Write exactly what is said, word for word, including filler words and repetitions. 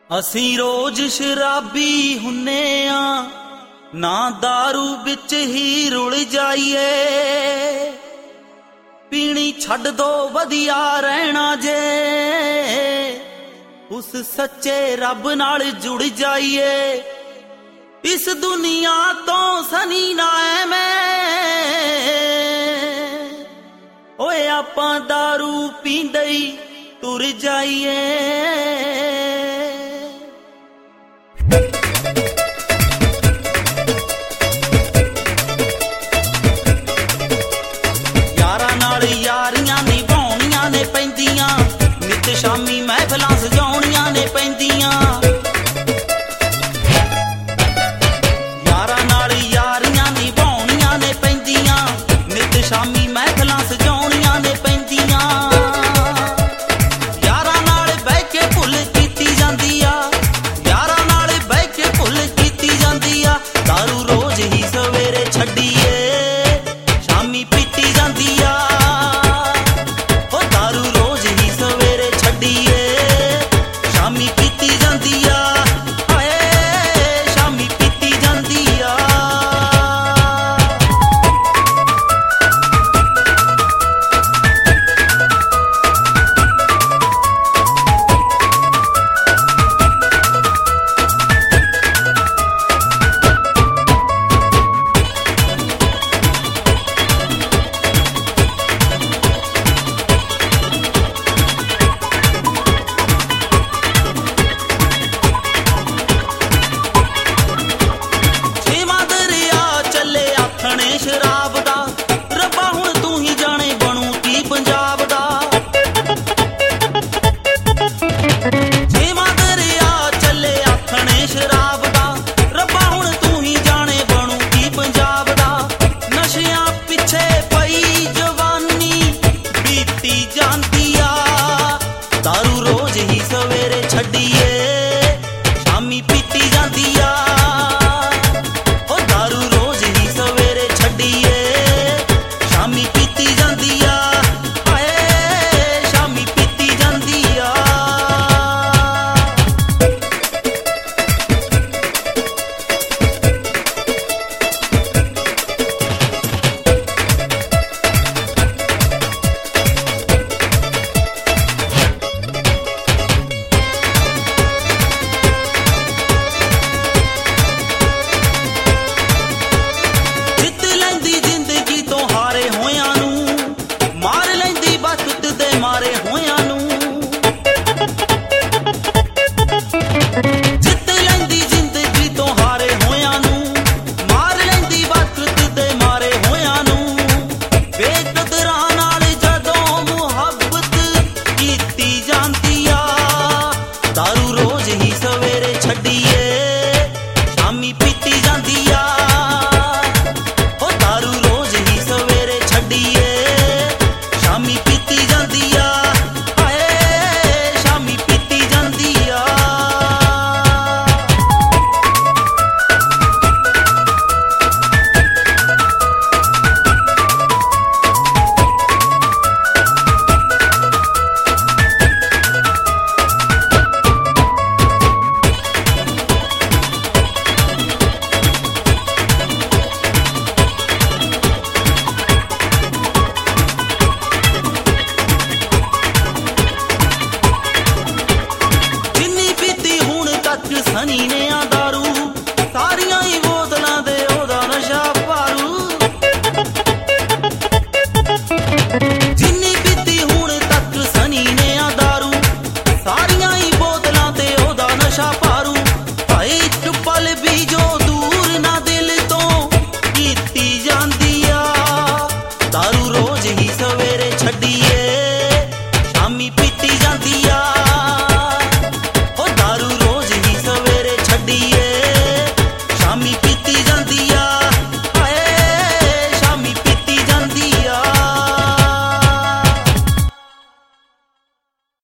ਅਸੀਂ ਰੋਜ਼ ਸ਼ਰਾਬੀ ਹੁੰਨੇ ਆ, ਨਾ ਦਾਰੂ ਵਿੱਚ ਹੀ ਰੁਲ ਜਾਈਏ। ਪੀਣੀ ਛੱਡ ਦੋ ਵਧੀਆ ਰਹਿਣਾ ਜੇ, ਉਸ ਸੱਚੇ ਰੱਬ ਨਾਲ ਜੁੜ ਜਾਈਏ। ਇਸ ਦੁਨੀਆ ਤੋਂ ਸਨੀ ਨਾ ਐਵੇਂ ਓਏ ਆਪਾਂ ਦਾਰੂ ਪੀਂਦੇ ਹੀ ਤੁਰ ਜਾਈਏ। यारियां निभाउणियां ने पैंदियां, नित शामी महफिलां सजाउणियां ने पैंदियां। यारां नाल यारियां निभाउणियां ने पैंदियां, नित शामी महफिलां सजाउणियां ने पैंदियां। यारां नाल बह के भुल कीती जांदी आ, यारां नाल बह के भुल कीती जांदी आ। दारू रोज ही सवेरे छड्डीए, शामी पीती जांदी आ। शराब दा रब्बा हुण तू ही जाने बनू की पंजाब दा। छेवां दरिया चले आखणे शराब दा, रब्बा हुण तू ही जाने बनू की पंजाब दा। नशियां पिछे पई जवानी बीती जांदी आ, दारू रोज ही सवेरे छड्डीए, शामी पीती जांदी आ। दारू रोज ही सवेरे छड्डीए, शामी पीती जांदी आ। ओ दारू रोज ही सवेरे छड्डीए, शामी पीती जांदी आ।